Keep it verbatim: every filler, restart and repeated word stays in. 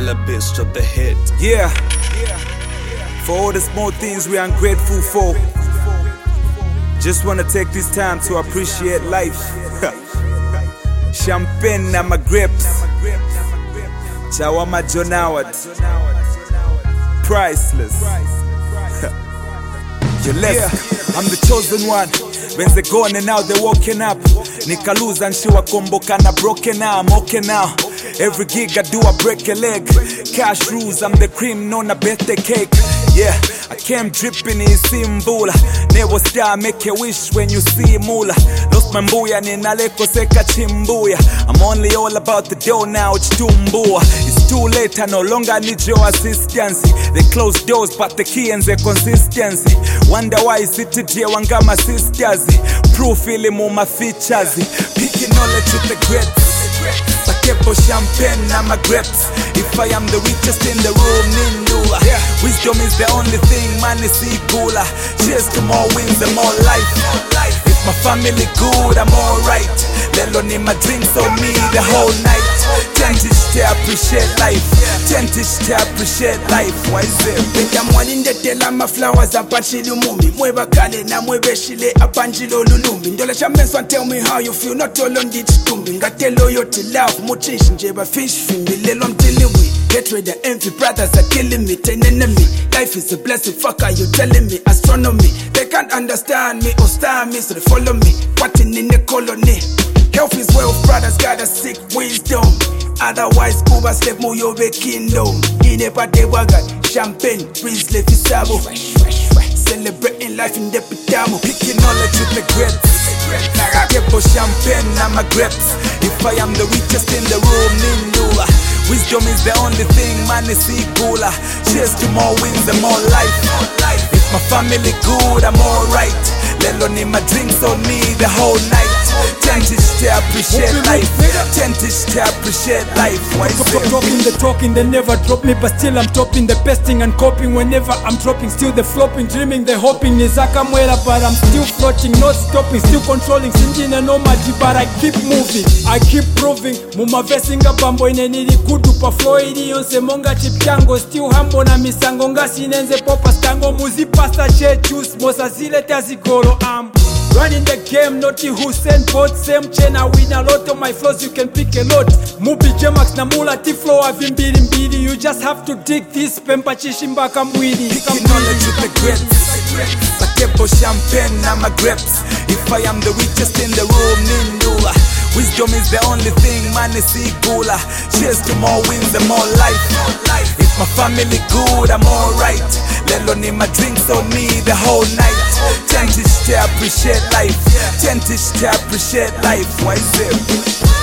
Ella Beast of the hit. Yeah. For all the small things we are ungrateful for. Just wanna take this time to appreciate life. Champagne na my grapes. Chawama John Howard. Priceless. You left. Yeah. I'm the chosen one. When they gone and now they walking up. Nikaluza nshiwa komboka na broken now. I'm okay now. Every gig I do I break a leg. Cash rules, I'm the cream, no na birthday cake. Yeah, I came dripping in Simbula. Never star, make a wish when you see Mula. Lost my mbuya, ninaleko seka chimbuya. I'm only all about the dough now, it's tumbua. It's too late, I no longer need your assistance. They close doors, but the key and the consistency. Wonder why is it today, wangama sisters. Proof ilim my features. Picking knowledge with the greats. Sakebo champagne na my grapes. If I am the richest in the room, Nindula. Yeah. Wisdom is the only thing, money see gula. Cheers to more wins and more life. If my family good, I'm alright. Lelo ni my drinks on me the whole night. Tentish to appreciate life. Tentish to appreciate life. Why is it? Benda mwalinde tela ma flowers apachili mumi. Mweba kale na mwebe shile apanjilo lulumi. Ndola chamenswa tell me how you feel. Not all on ditch tumbi. Ngatelo yo to love. Muchish njeba fish fimbi. Lelo I'm dealing with. Hatred and envy, brothers are killing me. Ten enemy. Life is a blessing. Fuck are you telling me? Astronomy. They can't understand me or star me. So they follow me. Watching in the colony. Health is wealth, brothers gotta seek wisdom. Otherwise, Cuba slave Muyobe kingdom. Inepa de waga, champagne, breeze le fisabo. Celebrating life in the pitamo. Picking knowledge with the grapes. Sakebo champagne na my grapes. If I am the richest in the room, Nindula. Wisdom is the only thing, money see gula. Cheers to more wins and more life. If my family good, I'm alright. Lelo ni my drinks on me the whole night. Tentish to appreciate life. Tentish to appreciate life. Why is it? Talking the talking, they never drop me, but still I'm topping the pesting and coping. Whenever I'm dropping, still the flopping, dreaming, the hoping. Nizaka mwera, but I'm still floating, not stopping, still controlling. Sinjina no maji, but I keep moving, I keep proving. Muma vesinga bambo ineniri kudu pa floidi yonse monga chipyango. Still humble na misango nga sinenze popa stango. Muzi pasta che juice, mosa zile tazigoro am. Running the game, not you who send both. Same chain, I win a lot of my flows, you can pick a lot. Mubi J-Max na mula T-Flow avimbiri mbiri. You just have to dig this, pempa chishimba kamwidi. Picking knowledge with the grapes. Sakebo champagne na my grapes. If I am the richest in the room, Nindula. Wisdom is the only thing, money see gula. Cheers to more wins and more life. If my family good, I'm alright. Lelo ni my drinks on me the whole night. Tentish to appreciate life. Tentish to appreciate life. Why is it?